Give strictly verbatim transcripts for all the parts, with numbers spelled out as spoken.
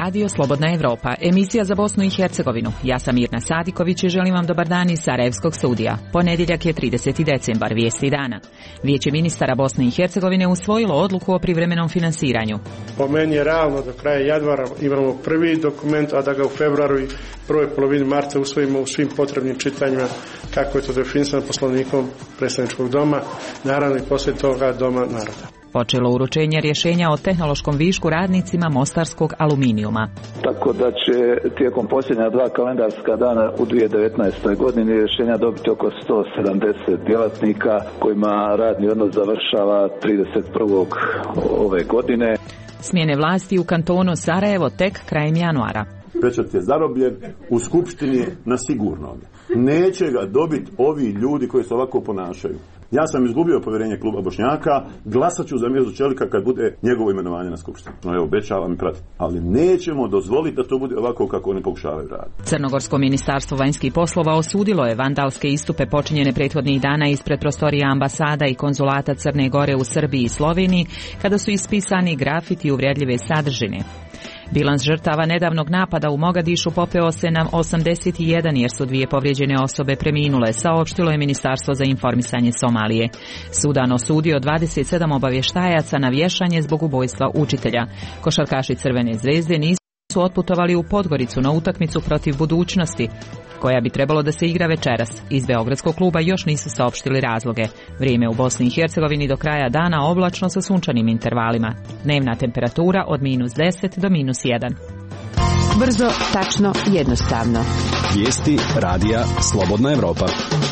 Radio Slobodna Evropa, emisija za Bosnu i Hercegovinu. Ja sam Mirna Sadiković i želim vam dobar dan iz Sarajevskog studija. Ponedjeljak je trideseti decembar, vijesti dana. Vijeće ministara Bosne i Hercegovine usvojilo odluku o privremenom finansiranju. Po meni je realno do kraja januara imamo prvi dokument, a da ga u februaru i prvoj polovini marta usvojimo u svim potrebnim čitanjima kako je to definisano Poslovnikom predstavničkog doma, naravno i poslije toga Doma naroda. Počelo uručenje rješenja o tehnološkom višku radnicima mostarskog aluminijuma. Tako da će tijekom posljednja dva kalendarska dana u dvije tisuće devetnaestoj godini rješenja dobiti oko sto sedamdeset djelatnika kojima radni odnos završava trideset prvog ove godine. Smjene vlasti u kantonu Sarajevo tek krajem januara. Pečat je zarobljen u skupštini na sigurnom. Neće ga dobiti ovi ljudi koji se ovako ponašaju. Ja sam izgubio povjerenje kluba Bošnjaka, glasat ću za Mirzu Čelika kad bude njegovo imenovanje na skupštini. No, evo, obećavam i pratim. Ali nećemo dozvoliti da to bude ovako kako oni pokušavaju raditi. Crnogorsko ministarstvo vanjskih poslova osudilo je vandalske istupe počinjene prethodnih dana ispred prostorija ambasada i konzulata Crne Gore u Srbiji i Sloveniji, kada su ispisani grafiti uvredljive sadržine. Bilans žrtava nedavnog napada u Mogadišu popeo se na osamdeset jedan jer su dvije povrijeđene osobe preminule, saopštilo je Ministarstvo za informisanje Somalije. Sudan osudio dvadeset sedam obavještajaca na vješanje zbog ubojstva učitelja. Košarkaši Crvene zvezde nisu otputovali u Podgoricu na utakmicu protiv Budućnosti, koja bi trebalo da se igra večeras. Iz beogradskog kluba još nisu saopštili razloge. Vrijeme u Bosni i Hercegovini do kraja dana oblačno sa sunčanim intervalima. Dnevna temperatura od minus deset do minus jedan. Brzo, tačno, jednostavno. Vijesti radija Slobodna Evropa.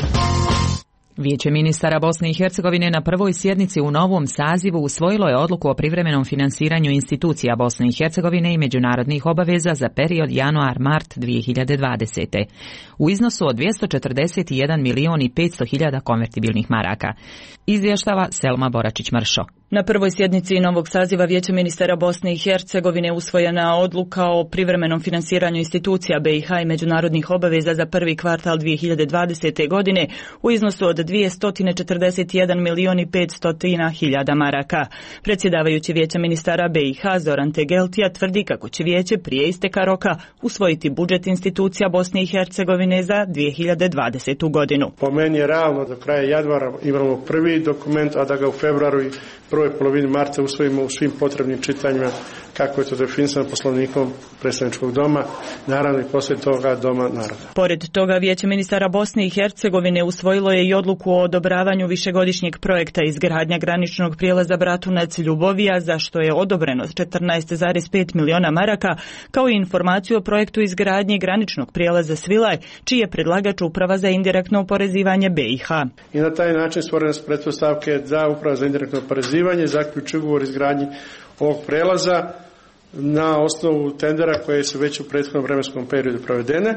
Vijeće ministara Bosne i Hercegovine na prvoj sjednici u novom sazivu usvojilo je odluku o privremenom finansiranju institucija Bosne i Hercegovine i međunarodnih obaveza za period januar-mart dvije hiljade dvadesete. u iznosu od dvjesto četrdeset jedan milion i petsto hiljada konvertibilnih maraka. Izvještava Selma Boračić-Mršo. Na prvoj sjednici novog saziva Vijeća ministara Bosne i Hercegovine usvojena odluka o privremenom finansiranju institucija B i H i međunarodnih obaveza za prvi kvartal dvije hiljade dvadesete. godine u iznosu od dvjesto četrdeset jedan milion i petsto hiljada maraka. Predsjedavajući Vijeća ministara B i H Zoran Tegeltija tvrdi kako će Vijeće prije isteka roka usvojiti budžet institucija Bosne i Hercegovine za dvije hiljade dvadesetu. godinu. Po meni je realno do kraja januara imamo prvi dokument, a da ga u februaru i prvoj polovini marta usvojimo u svim potrebnim čitanjima kako je to definisano Poslovnikom predstavničkog doma, naravno i poslije toga Doma naroda. Pored toga Vijeće ministara Bosne i Hercegovine usvojilo je i odluku o odobravanju višegodišnjeg projekta izgradnja graničnog prijelaza Bratunac-Ljubovija, za što je odobreno četrnaest zarez pet miliona maraka, kao i informaciju o projektu izgradnje graničnog prijelaza Svilaj, čiji je predlagač Uprava za indirektno oporezivanje B i H. I na taj način stvorene su pretpostavke za Uprava za indirektno oporezivanje zaključi ugovor o izgradnji ovog prelaza na osnovu tendera koje su već u prethodnom vremenskom periodu provedene,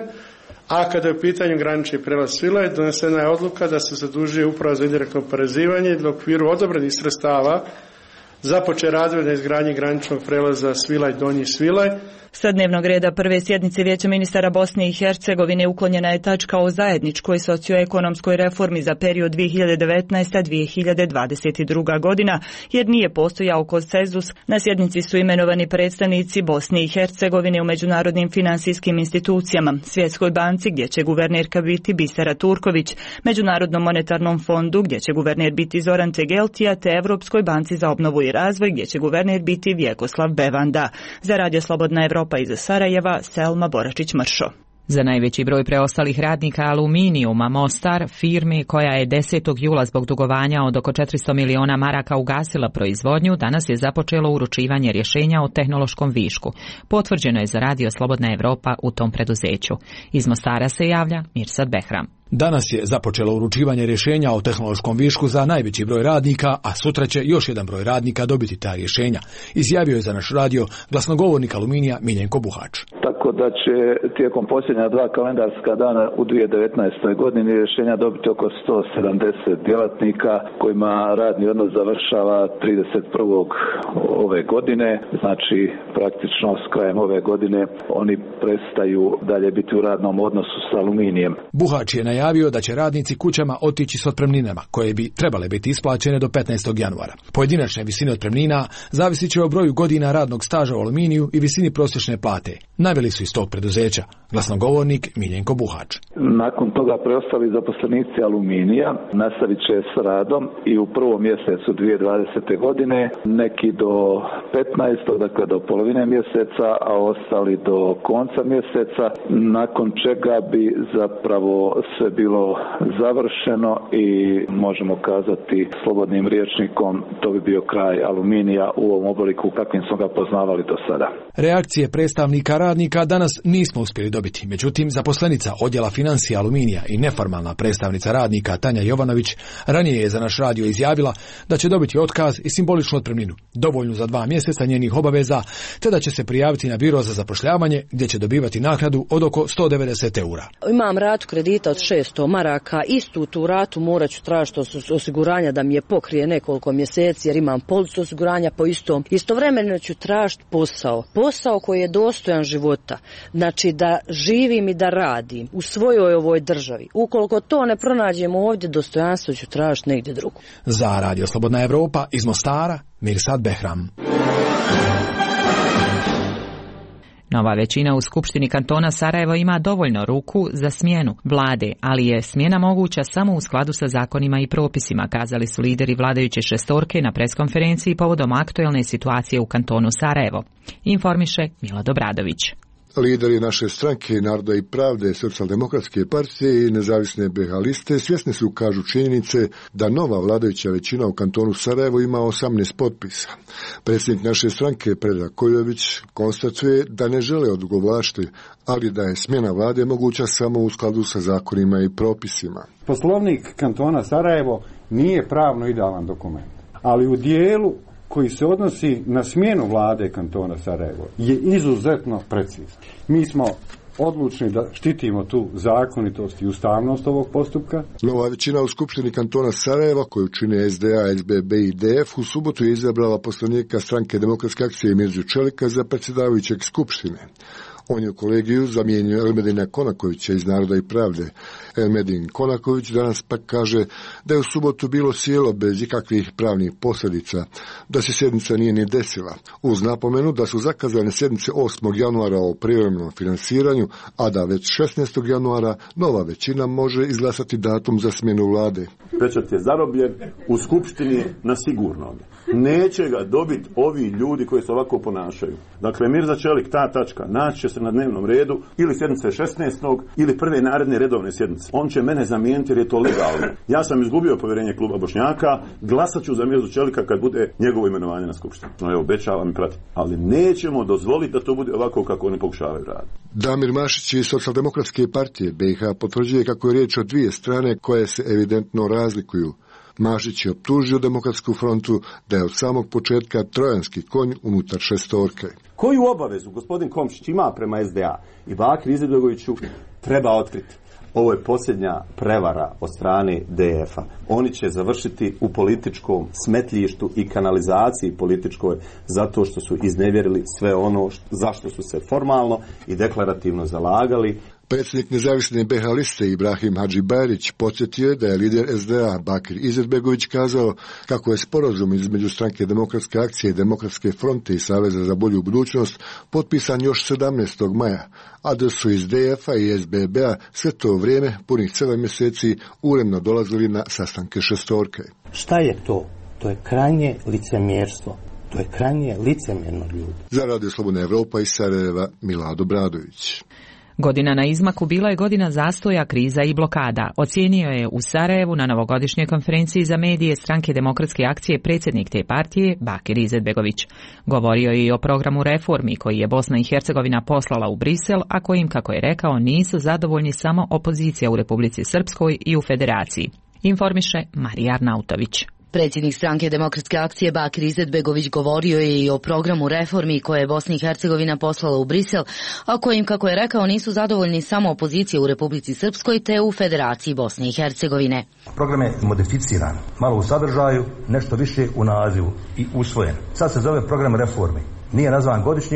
a kada je u pitanju granični prijelaz Svilaj, donesena je odluka da se zadužuje Uprava za indirektno oporezivanje da u okviru odobrenih sredstava započne radove na izgradnji graničnog prijelaza Svilaj Donji Svilaj. Sa dnevnog reda prve sjednice Vijeća ministara Bosne i Hercegovine uklonjena je tačka o zajedničkoj socioekonomskoj reformi za period dvije hiljade devetnaeste do dvije hiljade dvadeset druga. godina, jer nije postojao konsenzus. Na sjednici su imenovani predstavnici Bosne i Hercegovine u međunarodnim financijskim institucijama, Svjetskoj banci gdje će guvernerka biti Bisera Turković, Međunarodnom monetarnom fondu gdje će guverner biti Zoran Tegeltija, te Evropskoj banci za obnovu i razvoj gdje će guverner biti Vjekoslav Bevanda. Za Radio Slobodna Evropa iz Sarajeva, Selma Boračić-Mršo. Za najveći broj preostalih radnika aluminijuma Mostar, firmi koja je desetog jula zbog dugovanja od oko četiristo miliona maraka ugasila proizvodnju, danas je započelo uručivanje rješenja o tehnološkom višku. Potvrđeno je za Radio Slobodna Evropa u tom preduzeću. Iz Mostara se javlja Mirsad Behram. Danas je započelo uručivanje rješenja o tehnološkom višku za najveći broj radnika, a sutra će još jedan broj radnika dobiti ta rješenja, izjavio je za naš radio glasnogovornik Aluminija Miljenko Buhač. Tako da će tijekom posljednja dva kalendarska dana u dvije hiljade devetnaestoj. godini rješenja dobiti oko sto sedamdeset djelatnika kojima radni odnos završava trideset prvog ove godine, znači praktično s krajem ove godine oni prestaju dalje biti u radnom odnosu s Aluminijem. Buhač je najavio da će radnici kućama otići s otpremninama, koje bi trebale biti isplaćene do petnaestog januara. Pojedinačne visine otpremnina zavisit će o broju godina radnog staža u Aluminiju i visini prosječne plate. Naveli su iz tog preduzeća glasnogovornik Miljenko Buhač. Nakon toga preostali zaposlenici Aluminija nastavit će s radom i u prvom mjesecu dvije tisuće dvadesete godine, neki do petnaestog dakle do polovine mjeseca, a ostali do konca mjeseca, nakon čega bi zapravo sve bilo završeno i možemo kazati slobodnim rječnikom to bi bio kraj Aluminija u ovom obliku kakvim smo ga poznavali do sada. Reakcije predstavnika radnika danas nismo uspjeli dobiti, međutim zaposlenica odjela financija Aluminija i neformalna predstavnica radnika Tanja Jovanović ranije je za naš radio izjavila da će dobiti otkaz i simboličnu otpremninu, dovoljnu za dva mjeseca njenih obaveza, te da će se prijaviti na biro za zapošljavanje gdje će dobivati naknadu od oko sto devedeset eura. Imam ratu kredita od šesto maraka, istu tu ratu morat ću tražiti osiguranja da mi je pokrije nekoliko mjeseci jer imam policu osiguranja po istom. Istovremeno ću tražiti posao, posao koji je dostojan života, znači da živim i da radim u svojoj ovoj državi. Ukoliko to ne pronađemo ovdje, dostojanstvo ću tražiti negdje drugo. Za Radio Slobodna Evropa iz Mostara, Mirsad Behram. Nova većina u Skupštini kantona Sarajevo ima dovoljno ruku za smjenu vlade, ali je smjena moguća samo u skladu sa zakonima i propisima, kazali su lideri vladajuće šestorke na preskonferenciji povodom aktuelne situacije u kantonu Sarajevo. Informiše Milad Obradović. Lideri naše stranke Naroda i pravde, Socijaldemokratske partije i nezavisne be ha liste svjesni su, kažu, činjenice da nova vladajuća većina u kantonu Sarajevo ima osamnaest potpisa. Predsjednik naše stranke Predrag Kojović konstatuje da ne žele odugovlačiti, ali da je smjena vlade moguća samo u skladu sa zakonima i propisima. Poslovnik kantona Sarajevo nije pravno idealan dokument, ali u dijelu koji se odnosi na smjenu vlade kantona Sarajevo je izuzetno precizan. Mi smo odlučni da štitimo tu zakonitost i ustavnost ovog postupka. Nova većina u Skupštini kantona Sarajeva, koju čine es de a, es be be i de ef, u subotu je izabrala poslanika stranke Demokratske akcije Mirzu Čelika za predsjedavajućeg Skupštine. On je u kolegiju zamijenio Elmedina Konakovića iz Naroda i pravde. Elmedin Konaković danas pak kaže da je u subotu bilo sjelo bez ikakvih pravnih posljedica, da se sjednica nije ni desila, uz napomenu da su zakazane sjednice osmog januara o privremenom finansiranju, a da već šesnaestog januara nova većina može izglasati datum za smjenu vlade. Pečat je zarobljen u Skupštini na sigurnom. Neće ga dobiti ovi ljudi koji se ovako ponašaju. Dakle, Mirza Čelik, ta tačka, naći će se na dnevnom redu ili sjednice šesnaestog ili prve naredne redovne sjednice. On će mene zamijeniti jer je to legalno. Ja sam izgubio povjerenje kluba Bošnjaka, glasat ću za Mirzu Čelika kad bude njegovo imenovanje na Skupštini. No, evo, obećavam i pratim. Ali nećemo dozvoliti da to bude ovako kako oni pokušavaju raditi. Damir Mašić iz Socijaldemokratske partije be ha potvrđuje kako je riječ o dvije strane koje se evidentno razlikuju. Mašić je optužio Demokratsku frontu da je od samog početka trojanski konj unutar šestorke. Koju obavezu gospodin Komšić ima prema es de a i Bakir Izetbegoviću treba otkriti? Ovo je posljednja prevara od strane de efa. Oni će završiti u političkom smetljištu i kanalizaciji političkoj zato što su iznevjerili sve ono zašto su se formalno i deklarativno zalagali. Predsjednik nezavisne be ha liste Ibrahim Hadžibajrić podsjetio je da je lider es de a Bakir Izetbegović kazao kako je sporazum između stranke Demokratske akcije, Demokratske fronte i Saveza za bolju budućnost potpisan još sedamnaestog maja, a da su iz de efa i es be be a sve to vrijeme, punih sedam mjeseci, uredno dolazili na sastanke šestorke. Šta je to? To je krajnje licemjerstvo. To je krajnje licemjerno, ljudi. Za Radio Slobodna Evropa iz Sarajeva, Milad Obradović. Godina na izmaku bila je godina zastoja, kriza i blokada. Ocijenio je u Sarajevu na novogodišnjoj konferenciji za medije stranke Demokratske akcije predsjednik te partije Bakir Izetbegović. Govorio je i o programu reformi koji je Bosna i Hercegovina poslala u Brisel, a kojim, kako je rekao, nisu zadovoljni samo opozicija u Republici Srpskoj i u Federaciji. Informiše Marija Arnautović. Predsjednik stranke Demokratske akcije Bakir Izetbegović govorio je i o programu reformi koje je Bosna i Hercegovina poslala u Brisel, a kojim, kako je rekao, nisu zadovoljni samo opozicije u Republici Srpskoj te u Federaciji Bosne i Hercegovine. Program je modificiran, malo u sadržaju, nešto više u nazivu i usvojen. Sad se zove program reformi. Nije nazvan godišnjim,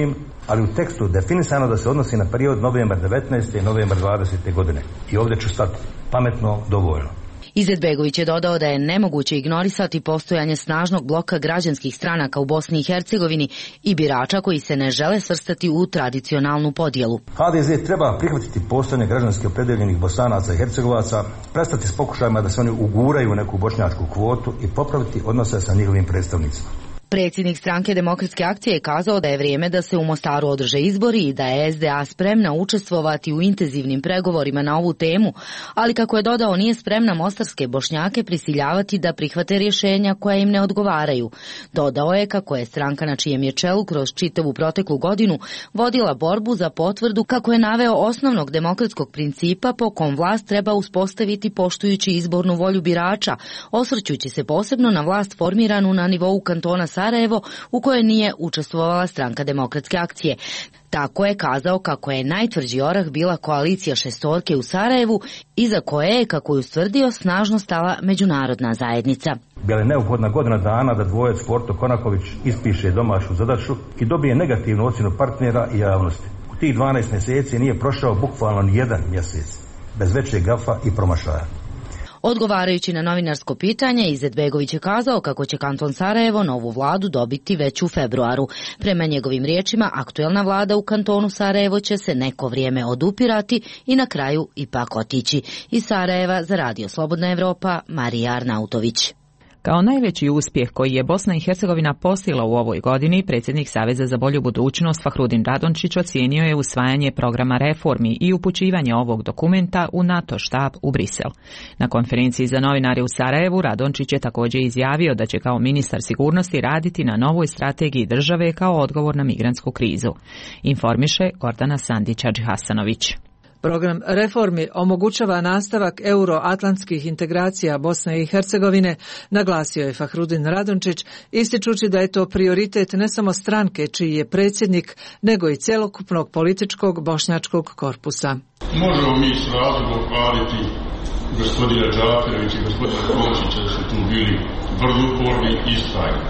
ali u tekstu definisano da se odnosi na period novembar devetnaeste i novembar dvadesete godine. I ovdje ću stati. Pametno, dovoljno. Izetbegović je dodao da je nemoguće ignorisati postojanje snažnog bloka građanskih stranaka u Bosni i Hercegovini i birača koji se ne žele svrstati u tradicionalnu podjelu. ha de ze treba prihvatiti postojanje građanski opredeljenih Bosanaca i Hercegovaca, prestati s pokušajima da se oni uguraju u neku bošnjačku kvotu i popraviti odnose sa njihovim predstavnicima. Predsjednik stranke Demokratske akcije je kazao da je vrijeme da se u Mostaru održe izbori i da je es de a spremna učestvovati u intenzivnim pregovorima na ovu temu, ali kako je dodao nije spremna mostarske Bošnjake prisiljavati da prihvate rješenja koja im ne odgovaraju. Dodao je kako je stranka na čijem je čelu kroz čitavu proteklu godinu vodila borbu za potvrdu kako je naveo osnovnog demokratskog principa po kom vlast treba uspostaviti poštujući izbornu volju birača, osvrćući se posebno na vlast formiranu na nivou kantona Sarajevo u kojoj nije učestvovala stranka Demokratske akcije. Tako je kazao kako je najtvrđi orah bila koalicija šestorke u Sarajevu, iza koje je, kako je ustvrdio, snažno stala međunarodna zajednica. Bila je neophodna godina dana da dvojac Porto Konaković ispiše domaću zadaću i dobije negativnu ocjenu partnera i javnosti. U tih dvanaest mjeseci nije prošao bukvalno ni jedan mjesec, bez većeg gafa i promašaja. Odgovarajući na novinarsko pitanje, Izetbegović je kazao kako će kanton Sarajevo novu vladu dobiti već u februaru. Prema njegovim riječima, aktuelna vlada u kantonu Sarajevo će se neko vrijeme odupirati i na kraju ipak otići. Iz Sarajeva za Radio Slobodna Evropa, Marija Arnautović. Kao najveći uspjeh koji je Bosna i Hercegovina postigla u ovoj godini, predsjednik Saveza za bolju budućnost Fahrudin Radončić ocijenio je usvajanje programa reformi i upućivanje ovog dokumenta u NATO štab u Brisel. Na konferenciji za novinare u Sarajevu Radončić je također izjavio da će kao ministar sigurnosti raditi na novoj strategiji države kao odgovor na migrantsku krizu. Informiše Gordana Sandić-Hadžihasanović. Program reformi omogućava nastavak euroatlantskih integracija Bosne i Hercegovine, naglasio je Fahrudin Radončić, ističući da je to prioritet ne samo stranke čiji je predsjednik, nego i cjelokupnog političkog bošnjačkog korpusa. Možemo mi s razlogom hvaliti gospodina Džaferovića i gospodina Kočića da su tu bili vrlo uporni i istrajni,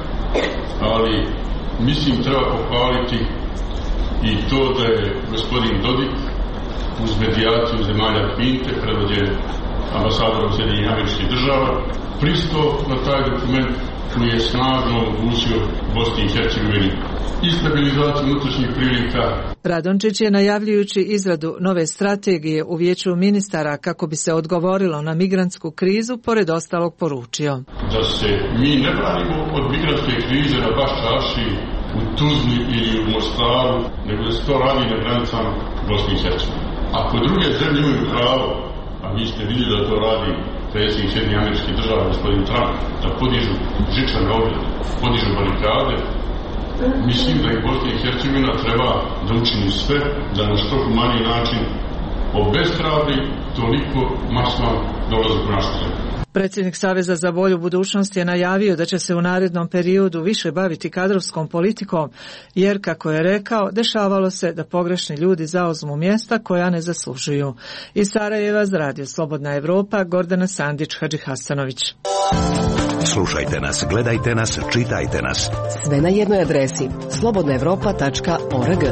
ali mislim treba pohvaliti i to da je gospodin Dodik uz medijaciju zemalja Pinte, predvođen ambasadorom Sjedinjenih Američkih Država, pristao na taj dokument koji je snažno omogućio Bosni i Hercegovini i stabilizaciju unutrašnjih prilika. Radončić je, najavljujući izradu nove strategije u vijeću ministara kako bi se odgovorilo na migrantsku krizu, pored ostalog poručio: Da se mi ne branimo od migrantske krize na Baščaši, u Tuzli ili u Mostaru, nego da se to radi na granicama Bosne i Hercegovine. Ako druge zemlje imaju pravo, a vi ste vidjeli da to radi predsjednik Sjedinjenih Američkih Država, gospodin Trump, da podižu žičane ograde, podižu barikade, mislim da i Bosna i Hercegovina treba da učini sve da na što humaniji način obeshrabri toliko masno dolazak u našu zemlju. Predsjednik Saveza za bolju budućnost je najavio da će se u narednom periodu više baviti kadrovskom politikom, jer, kako je rekao, dešavalo se da pogrešni ljudi zauzmu mjesta koja ne zaslužuju. Iz Sarajeva za Radio Slobodna Evropa, Gordana Sandić-Hadžihasanović. Slušajte nas, gledajte nas, čitajte nas. Sve na jednoj adresi slobodna evropa tačka org.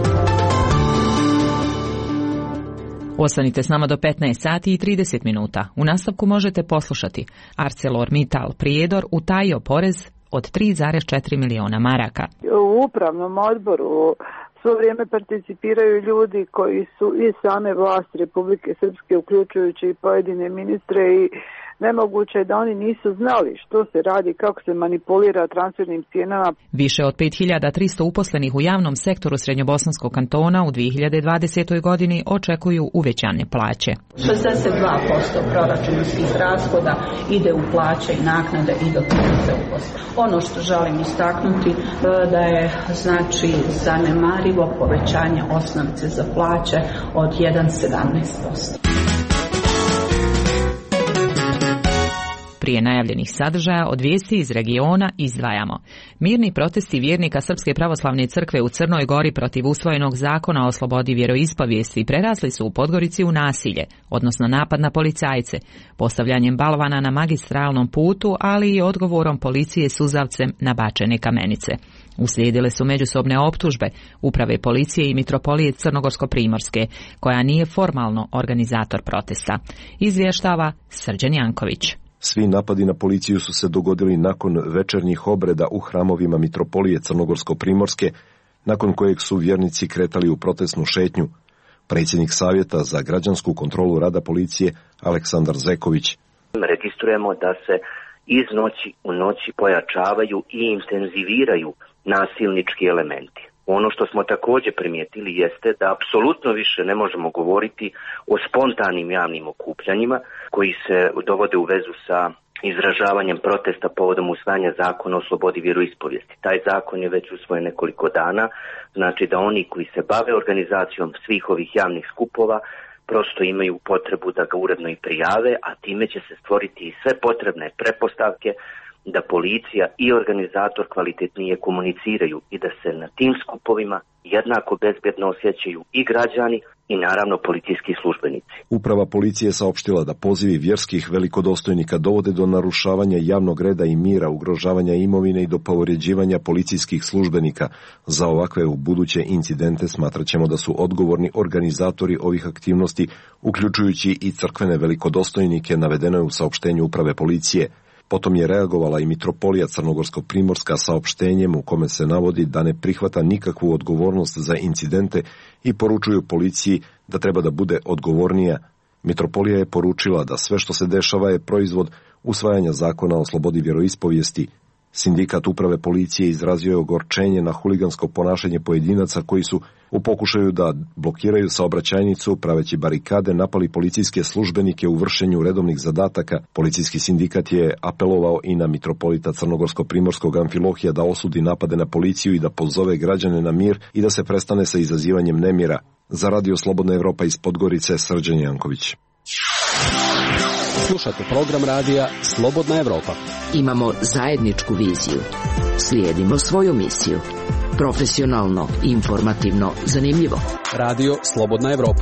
Ostanite s nama do petnaest sati i trideset minuta. U nastavku možete poslušati: ArcelorMittal Prijedor utajio porez od tri zarez četiri miliona maraka. U upravnom odboru svo vrijeme participiraju ljudi koji su iz same vlasti Republike Srpske, uključujući i pojedine ministre, i nemoguće je da oni nisu znali što se radi, kako se manipulira transfernim cijenama. Više od pet hiljada tristo uposlenih u javnom sektoru Srednjobosanskog kantona u dvije hiljade dvadesetoj godini očekuju uvećane plaće. šezdeset dva posto proračunskih rashoda ide u plaće i naknade i doprinose uposlenih. Ono što želim istaknuti da je znači zanemarivo povećanje osnovice za plaće od jedan zarez sedamnaest posto. Prije najavljenih sadržaja od vijesti iz regiona izdvajamo. Mirni protesti vjernika Srpske pravoslavne crkve u Crnoj Gori protiv usvojenog zakona o slobodi vjeroispovijesti prerasli su u Podgorici u nasilje, odnosno napad na policajce, postavljanjem balvana na magistralnom putu, ali i odgovorom policije suzavcem na bačene kamenice. Uslijedile su međusobne optužbe Uprave policije i Mitropolije Crnogorsko-Primorske, koja nije formalno organizator protesta. Izvještava Srđan Janković. Svi napadi na policiju su se dogodili nakon večernjih obreda u hramovima Mitropolije Crnogorsko-Primorske, nakon kojeg su vjernici kretali u protestnu šetnju. Predsjednik Savjeta za građansku kontrolu rada policije Aleksandar Zeković. Registrujemo da se iz noći u noći pojačavaju i intenziviraju nasilnički elementi. Ono što smo također primijetili jeste da apsolutno više ne možemo govoriti o spontanim javnim okupljanjima koji se dovode u vezu sa izražavanjem protesta povodom usvajanja zakona o slobodi vjeroispovijesti. Taj zakon je već usvojen nekoliko dana, znači da oni koji se bave organizacijom svih ovih javnih skupova prosto imaju potrebu da ga uredno i prijave, a time će se stvoriti i sve potrebne pretpostavke da policija i organizator kvalitetnije komuniciraju i da se na tim skupovima jednako bezbjedno osjećaju i građani i naravno policijski službenici. Uprava policije saopštila da pozivi vjerskih velikodostojnika dovode do narušavanja javnog reda i mira, ugrožavanja imovine i do povređivanja policijskih službenika. Za ovakve u buduće incidente smatraćemo da su odgovorni organizatori ovih aktivnosti, uključujući i crkvene velikodostojnike, navedeno je u saopštenju Uprave policije. Potom je reagovala i Mitropolija Crnogorsko-Primorska saopštenjem u kome se navodi da ne prihvata nikakvu odgovornost za incidente i poručuju policiji da treba da bude odgovornija. Mitropolija je poručila da sve što se dešava je proizvod usvajanja zakona o slobodi vjeroispovijesti. Sindikat Uprave policije izrazio je ogorčenje na huligansko ponašanje pojedinaca koji su u pokušaju da blokiraju saobraćajnicu praveći barikade napali policijske službenike u vršenju redovnih zadataka. Policijski sindikat je apelovao i na mitropolita Crnogorsko-Primorskog Amfilohija da osudi napade na policiju i da pozove građane na mir i da se prestane sa izazivanjem nemira. Za Radio Slobodna Evropa iz Podgorice, Srđan Janković. Slušate program radija Slobodna Evropa. Imamo zajedničku viziju. Slijedimo svoju misiju. Profesionalno, informativno, zanimljivo. Radio Slobodna Evropa.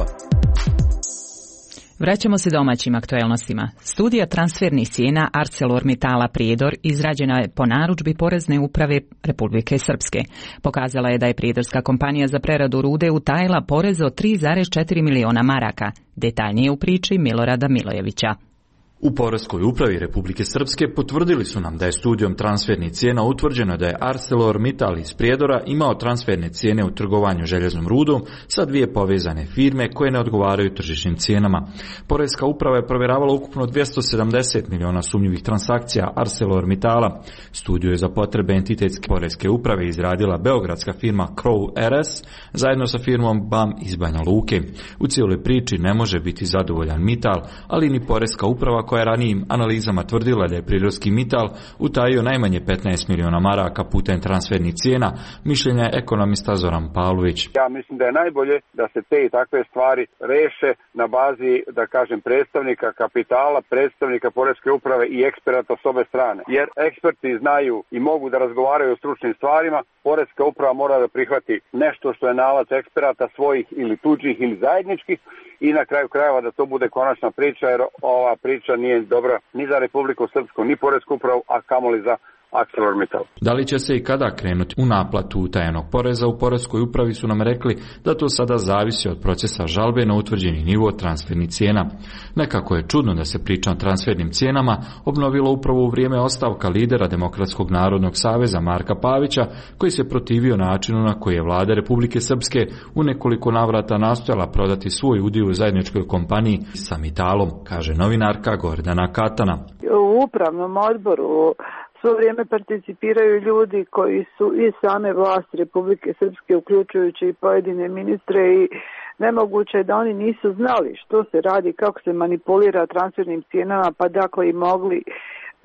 Vraćamo se domaćim aktuelnostima. Studija transfernih cijena ArcelorMittala Prijedor izrađena je po narudžbi Porezne uprave Republike Srpske. Pokazala je da je prijedorska kompanija za preradu rude utajila porez od tri zarez četiri miliona maraka. Detaljnije u priči Milorada Milojevića. U Poreskoj upravi Republike Srpske potvrdili su nam da je studijom transfernih cijena utvrđeno da je ArcelorMittal iz Prijedora imao transferne cijene u trgovanju željeznom rudom sa dvije povezane firme koje ne odgovaraju tržišnim cijenama. Poreska uprava je provjeravala ukupno dvjesto sedamdeset miliona sumnjivih transakcija ArcelorMittala. Studiju je za potrebe entitetske poreske uprave izradila beogradska firma Crow R S zajedno sa firmom B A M iz Banja Luke. U cijeloj priči ne može biti zadovoljan Mittal, ali ni poreska uprava koja je ranijim analizama tvrdila da je prirodski Mittal utajio najmanje petnaest miliona maraka putem transfernih cijena, mišljenja je ekonomista Zoran Pavlović. Ja mislim da je najbolje da se te i takve stvari reše na bazi, da kažem, predstavnika kapitala, predstavnika poreske uprave i eksperata s obe strane. Jer eksperti znaju i mogu da razgovaraju o stručnim stvarima, poreska uprava mora da prihvati nešto što je nalac eksperata svojih ili tuđih ili zajedničkih i na kraju krajeva da to bude konačna priča, jer ova priča nije dobra ni za Republiku Srpsku, ni poresku upravu, a kamoli za ArcelorMittal. Da li će se i kada krenuti u naplatu utajenog poreza u poreskoj upravi su nam rekli da to sada zavisi od procesa žalbe na utvrđeni nivo transfernih cijena. Nekako je čudno da se priča o transfernim cijenama obnovilo upravo u vrijeme ostavka lidera Demokratskog narodnog saveza Marka Pavića, koji se protivio načinu na koji je vlada Republike Srpske u nekoliko navrata nastojala prodati svoj udio u zajedničkoj kompaniji sa Mittalom, kaže novinarka Gordana Katana. U upravnom odboru svo vrijeme participiraju ljudi koji su iz same vlasti Republike Srpske, uključujući i pojedine ministre, i nemoguće je da oni nisu znali što se radi, kako se manipulira transfernim cijenama, pa dakle i mogli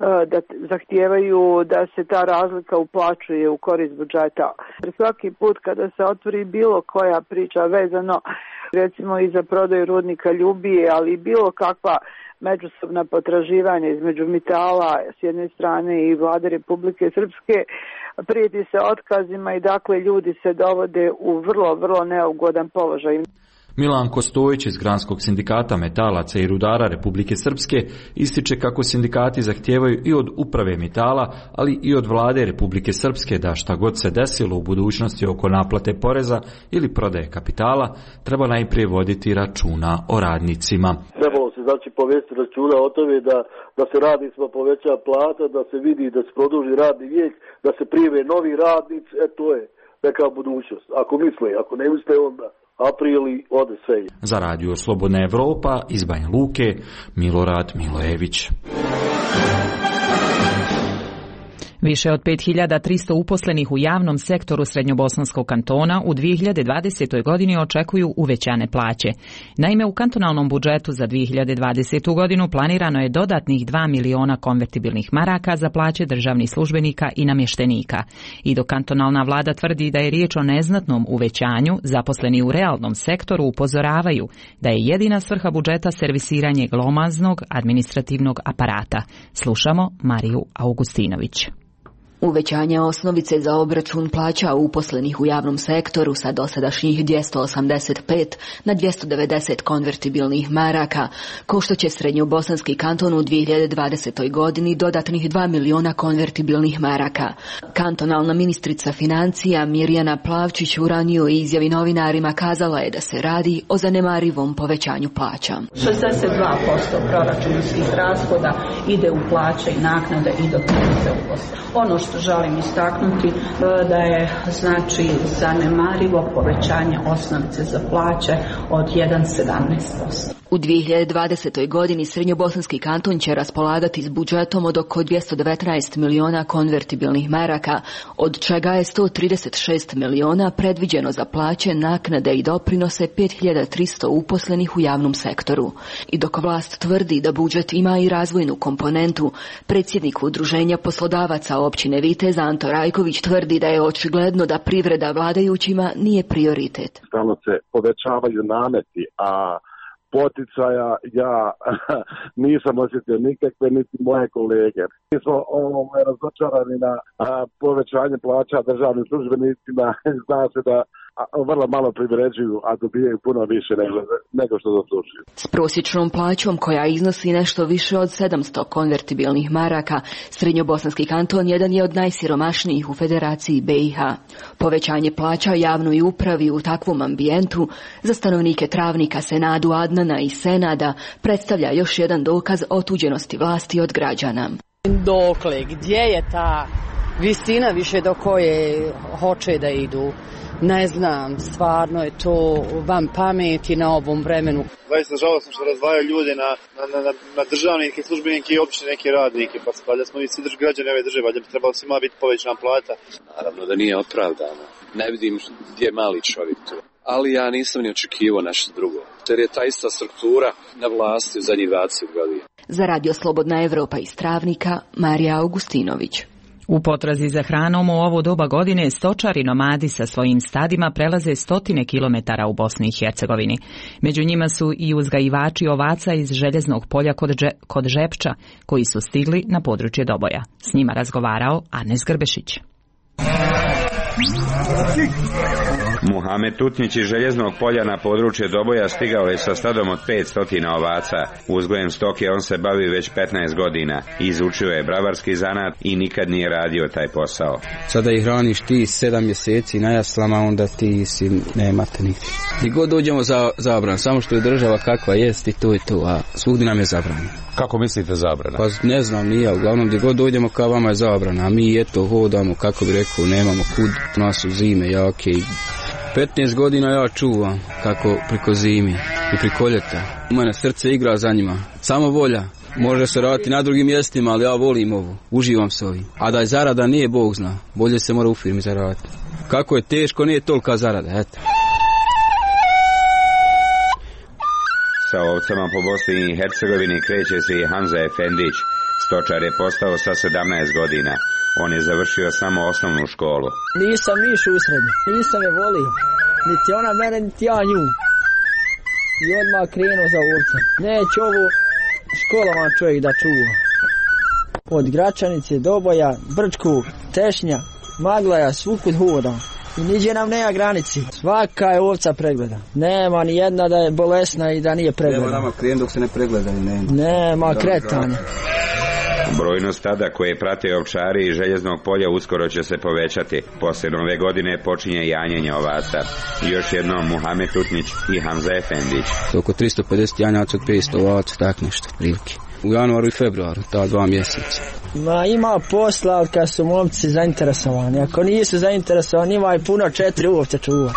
da zahtijevaju da se ta razlika uplaćuje u korist budžeta. Svaki put kada se otvori bilo koja priča vezano recimo i za prodaju rudnika Ljubije, ali bilo kakva međusobna potraživanja između Mitala s jedne strane i Vlade Republike Srpske, prijeti se otkazima i dakle ljudi se dovode u vrlo, vrlo neugodan položaj. Milan Kostojić iz Granskog sindikata metalaca i rudara Republike Srpske ističe kako sindikati zahtijevaju i od uprave Mitala, ali i od vlade Republike Srpske da šta god se desilo u budućnosti oko naplate poreza ili prodaje kapitala, treba najprije voditi računa o radnicima. Trebalo se znači povesti računa o tome da, da se radnicima poveća plata, da se vidi da se produži radni vijek, da se prijave novi radnici, e to je neka budućnost. Ako misle, ako ne misle onda aprili ode sve. Za radio Slobodna Evropa iz Banja Luke, Milorad Milojević. Više od pet hiljada tristo uposlenih u javnom sektoru Srednjobosanskog kantona u dvije hiljade dvadesetoj godini očekuju uvećane plaće. Naime, u kantonalnom budžetu za dvije hiljade dvadesetu godinu planirano je dodatnih dva miliona konvertibilnih maraka za plaće državnih službenika i namještenika. I dok kantonalna vlada tvrdi da je riječ o neznatnom uvećanju, zaposleni u realnom sektoru upozoravaju da je jedina svrha budžeta servisiranje glomaznog administrativnog aparata. Slušamo Mariju Augustinović. Uvećanje osnovice za obračun plaća uposlenih u javnom sektoru sa dosadašnjih dvjesto osamdeset pet na dvjesto devedeset konvertibilnih maraka koštat će Srednjobosanski kanton u dvije hiljade dvadesetoj godini dodatnih dva miliona konvertibilnih maraka. Kantonalna ministrica financija Mirjana Plavčić u ranijoj izjavi novinarima kazala je da se radi o zanemarivom povećanju plaća. šezdeset dva posto proračunskih rashoda ide u plaće i naknade i doprinose uposlenih. Ono što želim istaknuti da je znači zanemarivo povećanje osnovice za plaće od jedan zarez sedamnaest posto. U dvije hiljade dvadesetoj godini Srednjobosanski kanton će raspolagati s budžetom od oko dvjesto devetnaest miliona konvertibilnih maraka, od čega je sto trideset šest miliona predviđeno za plaće, naknade i doprinose pet hiljada tristo uposlenih u javnom sektoru. I dok vlast tvrdi da budžet ima i razvojnu komponentu, predsjednik Udruženja poslodavaca općine Viteza Anto Rajković tvrdi da je očigledno da privreda vladajućima nije prioritet. Stalno se povećavaju nameti, a poticaja ja nisam osjetio nikakve, niti moje kolege. Mi smo ovo, razočarani na a, povećanje plaća državnim službenicima. Zna se da a, vrlo malo privređuju, a dobijaju puno više nego, nego što zaslužuju. S prosječnom plaćom koja iznosi nešto više od sedamsto konvertibilnih maraka, Srednjobosanski kanton jedan je od najsiromašnijih u Federaciji B i H. Povećanje plaća javnoj upravi u takvom ambijentu za stanovnike Travnika, Senadu, Adnana i Senada predstavlja još jedan dokaz otuđenosti vlasti od građana. Dokle, gdje je ta visina više do koje hoće da idu? Ne znam, stvarno je to van pameti na ovom vremenu. Zaista žalosno što razdvajaju ljude na, na, na, na državnike, službenike i opće neke radnike. Pa valjda smo i svi drž, građani ove države, valjda bi trebalo svima biti povećana plata. Naravno da nije opravdano. Ne vidim gdje je mali čovjek tu. Ali ja nisam ni očekivao nešto drugo. Jer je ta ista struktura na vlasti u zadnjih dvadeset godina. Za Radio Slobodna Evropa iz Travnika, Marija Augustinović. U potrazi za hranom u ovo doba godine stočari nomadi sa svojim stadima prelaze stotine kilometara u Bosni i Hercegovini. Među njima su i uzgajivači ovaca iz Željeznog polja kod, Dže, kod Žepča, koji su stigli na područje Doboja. S njima razgovarao Anes Grbešić. Muhamed Tutnić iz Željeznog polja na područje Doboja stigao je sa stadom od petsto ovaca. Uzgojem stoke on se bavi već petnaest godina. Izučio je bravarski zanat i nikad nije radio taj posao. Sada ih hraniš ti sedam mjeseci na jaslama, onda ti si nemate nigdje. I god dođemo za zabran, samo što je država kakva jest i to je to, a svugdje nam je zabrana. Kako mislite zabrana? Pa ne znam, nije, uglavnom gdje god dođemo kao vama je zabrana, a mi eto hodamo, kako bi rekao, nemamo kud, nas su zime jake. petnaest godina ja čuvam kako priko zimi i priko ljeta. U mene srce igra za njima, samo volja. Može se raditi na drugim mjestima, ali ja volim ovu, uživam se ovim. A da je zarada nije, Bog zna, bolje se mora u firmi zaraditi. Kako je teško, nije tolika zarada, eto. Sa ovcama po Bosni i Hercegovini kreće se i Hanza Efendić. Stočar je postao sa sedamnaest godina. On je završio samo osnovnu školu. Nisam išao u srednju, nisam je volio. Niti ona mene, niti ja nju. I odmah krenuo za ovce. Neće ovo školovan čovjek da čuva. Od Gračanice, Doboja, Brčku, Tešnja, Maglaja, svukud hoda. I niđe nam nema granici. Svaka je ovca pregleda. Nema ni jedna da je bolesna i da nije pregleda. Nema nama klijen dok se ne pregleda. Nema, nema kretanja. Brojnost stada koje prate ovčari iz Željeznog polja uskoro će se povećati. Poslije nove godine počinje janjenje ovaca. Još jednom Muhamed Tutnić i Hamza Efendić. Oko tristo pedeset janjaca od petsto ovaca, tak nešto, prilike. U januaru i februaru, ta dva mjeseca. Ma ima posla kad su momci zainteresovani. Ako nisu zainteresovani, ima i puno četiri ovce čuva.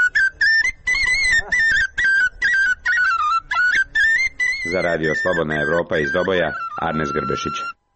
Za radio Slobodna Evropa iz Doboja, Arnes Grbešić.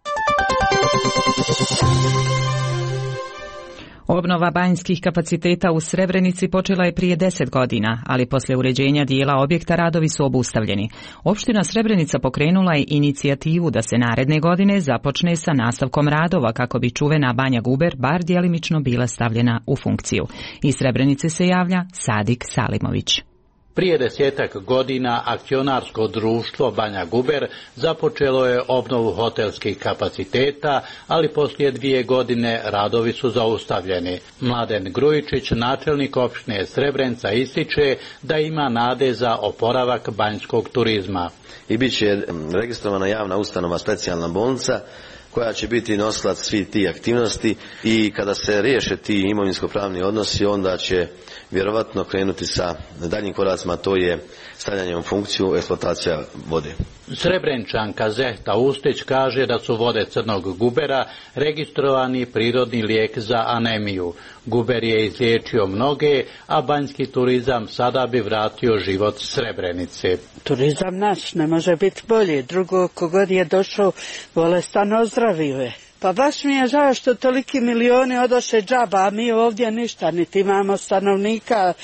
Obnova banjskih kapaciteta u Srebrenici počela je prije deset godina, ali poslije uređenja dijela objekta radovi su obustavljeni. Opština Srebrenica pokrenula je inicijativu da se naredne godine započne sa nastavkom radova kako bi čuvena Banja Guber bar djelimično bila stavljena u funkciju. Iz Srebrenice se javlja Sadik Salimović. Prije desetak godina akcionarsko društvo Banja Guber započelo je obnovu hotelskih kapaciteta, ali poslije dvije godine radovi su zaustavljeni. Mladen Grujičić, načelnik opštine Srebrenica, ističe da ima nade za oporavak banjskog turizma. I bit će registrovana javna ustanova specijalna bolnica koja će biti nosilac svih tih aktivnosti i kada se riješe ti imovinsko-pravni odnosi, onda će vjerovatno krenuti sa daljnjim koracima, to je stavljanje u funkciju eksploatacija vode. Srebrenčanka Zehta Ustić kaže da su vode Crnog Gubera registrovani prirodni lijek za anemiju. Guber je izliječio mnoge, a banjski turizam sada bi vratio život Srebrenice. Turizam naš ne može biti bolje, drugo kogod je došao bolestan ozdravio je. Pa baš mi je žao što toliki milioni odoše džaba, a mi ovdje ništa, niti imamo stanovnika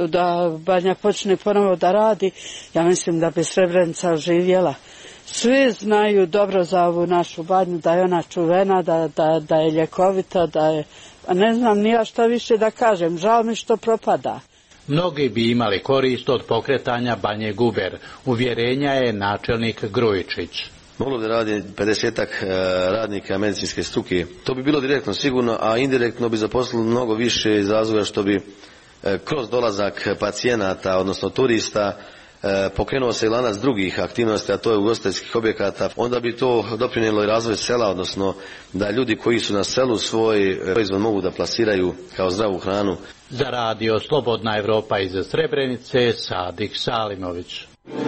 da Banja počne ponovo da radi. Ja mislim da bi Srebrenica oživjela. Svi znaju dobro za ovu našu Banju, da je ona čuvena, da, da, da je ljekovita, da je... A ne znam ni ja što više da kažem, žao mi što propada. Mnogi bi imali korist od pokretanja Banje Guber, uvjerenja je načelnik Grujičić. Moglo da radi pedesetak radnika medicinske struke. To bi bilo direktno sigurno, a indirektno bi zaposlilo mnogo više iz razloga što bi kroz dolazak pacijenata, odnosno turista, pokrenuo se i lanac drugih aktivnosti, a to je ugostiteljskih objekata. Onda bi to doprinijelo i razvoj sela, odnosno da ljudi koji su na selu svoj proizvod mogu da plasiraju kao zdravu hranu. Za radio Slobodna Evropa iz Srebrenice, Sadik Salimović.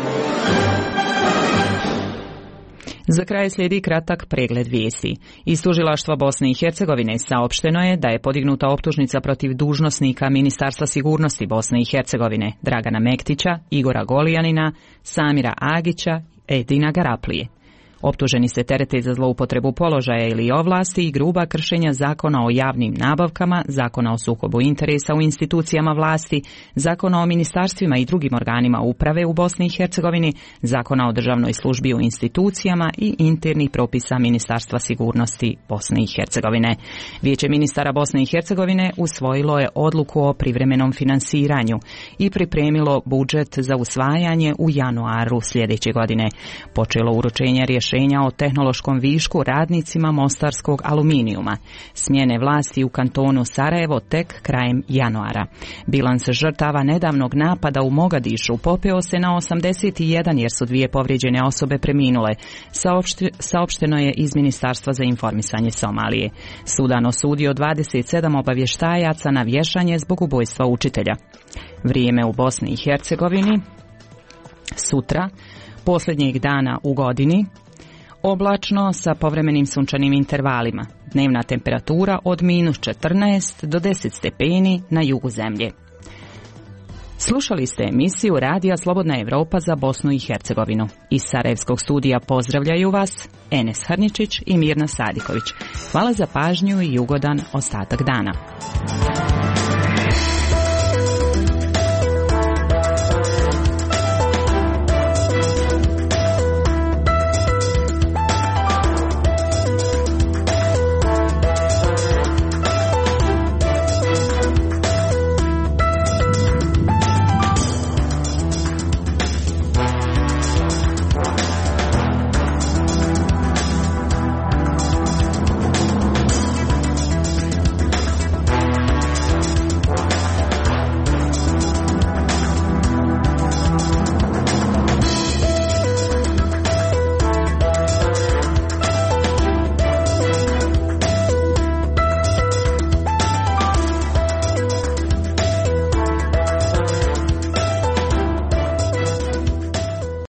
Za kraj slijedi kratak pregled vijesti. Iz tužilaštva Bosne i Hercegovine saopšteno je da je podignuta optužnica protiv dužnosnika Ministarstva sigurnosti Bosne i Hercegovine Dragana Mektića, Igora Golijanina, Samira Agića, Edina Garaplije. Optuženi se terete za zloupotrebu položaja ili ovlasti i gruba kršenja zakona o javnim nabavkama, zakona o sukobu interesa u institucijama vlasti, zakona o ministarstvima i drugim organima uprave u Bosni i Hercegovini, zakona o državnoj službi u institucijama i internih propisa Ministarstva sigurnosti Bosne i Hercegovine. Vijeće ministara Bosne i Hercegovine usvojilo je odluku o privremenom finansiranju i pripremilo budžet za usvajanje u januaru sljedeće godine. Počelo uručenje rješenja o tehnološkom višku radnicima mostarskog aluminijuma. Smjene vlasti u kantonu Sarajevo tek krajem januara. Bilans žrtava nedavnog napada u Mogadišu popeo se na osamdeset jedan jer su dvije povrijeđene osobe preminule, Saopšti, saopšteno je iz Ministarstva za informisanje Somalije. Sudan osudio dvadeset sedam obavještajaca na vješanje zbog ubojstva učitelja. Vrijeme u Bosni i Hercegovini sutra, posljednjeg dana u godini, oblačno sa povremenim sunčanim intervalima. Dnevna temperatura od minus četrnaest do deset stepeni na jugu zemlje. Slušali ste emisiju Radija Slobodna Evropa za Bosnu i Hercegovinu. Iz Sarajevskog studija pozdravljaju vas Enes Hrničić i Mirna Sadiković. Hvala za pažnju i ugodan ostatak dana.